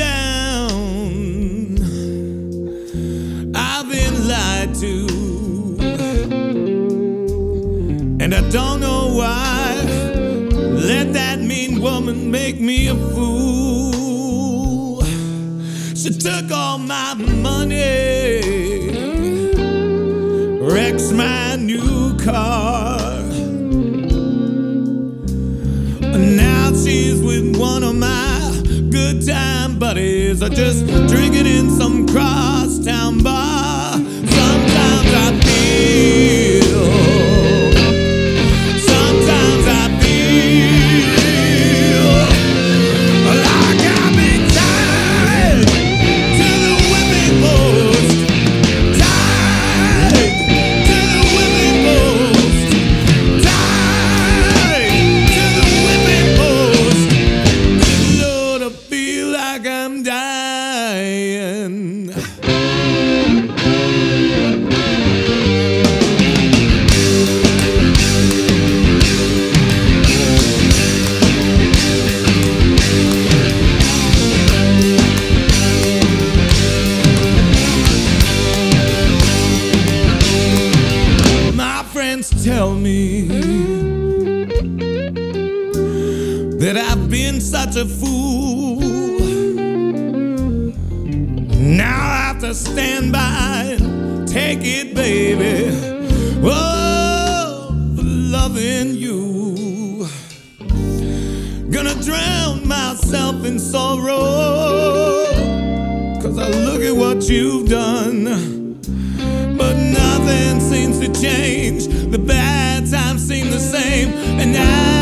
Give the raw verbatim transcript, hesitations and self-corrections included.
down. I've been lied to, and I don't know why. Let that mean woman make me a fool. She took all my money, wrecks my new car. Now she's with one of my good time buddies, or just drinking in some crosstown bar. Sometimes I feel, sometimes I feel like I've been tied to the whipping post, tied to the whipping post, tied to the whipping post. Lord, I feel like I'm dying. My friends tell me that I've been such a fool. Now I have to stand by and take it, baby. Oh, for loving you. Gonna drown myself in sorrow, 'cause I look at what you've done. But nothing seems to change. The bad times seem the same, and I